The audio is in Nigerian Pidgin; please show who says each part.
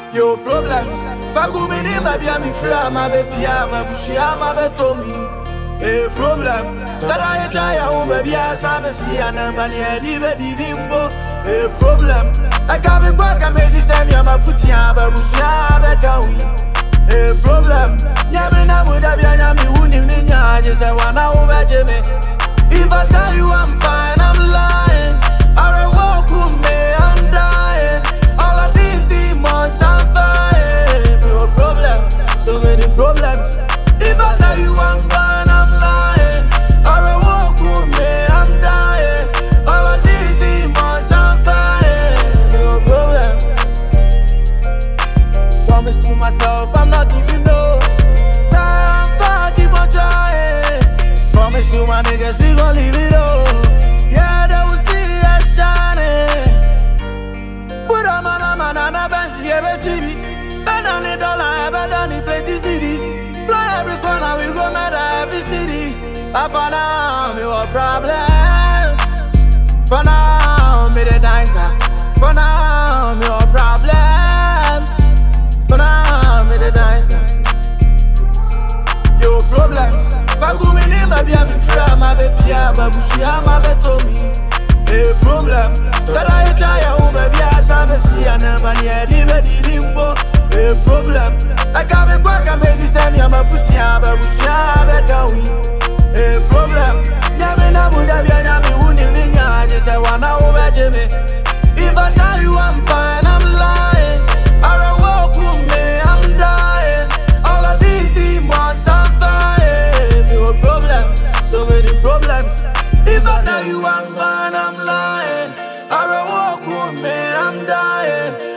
Speaker 1: Yo problems, Fagumini, my dear, me free, my baby, my bushy, my betomi. A problem, that I try, oh, baby, as I'm a sea, and I'm an baby, dimbo. A problem, I can't be back, I made this time, I'm a footy, I'm a bushy, I'm a cowie. A problem, Yamina would have been a wounding in your just I want to over Jimmy. If I tell you I'm fine, I'm lying. I walk with me, I'm dying. All of these demons, I'm fine. No problem, so many problems. If I tell you I'm fine, I'm lying. I walk with me, I'm dying. All of these demons, I'm fine. No problem. Promise to myself, I'm not giving no. Say I'm fine, keep on trying. Promise to my niggas, we gon' leave it all. Yeah, they will see us shining. Put on my mama, nana, Benzi, every TV. Ben on the dollar, ben on the plenty cities. Fly every corner, we go murder every city. But for now, me what problems. For now, me the tanker. For now, me what problems. For now, me the tanker. Yo, problems. Fagumini, my dear, me free, my baby, my bushy, my betomi. A problem, that I try, oh, baby, as I'm a sea, and I'm a baby, dimbo. A problem, I can't be back, I made this time, I'm a footy, I'm a bushy, I'm a cowie. A problem, Yamina would have been a wounding in your just I want to over Jimmy. If I tell you I'm fine, I'm lying. I walk with me, I'm dying. All of these demons, I'm fine. No problem, so many problems. If I tell you I'm fine, I'm lying. I walk with me, I'm dying.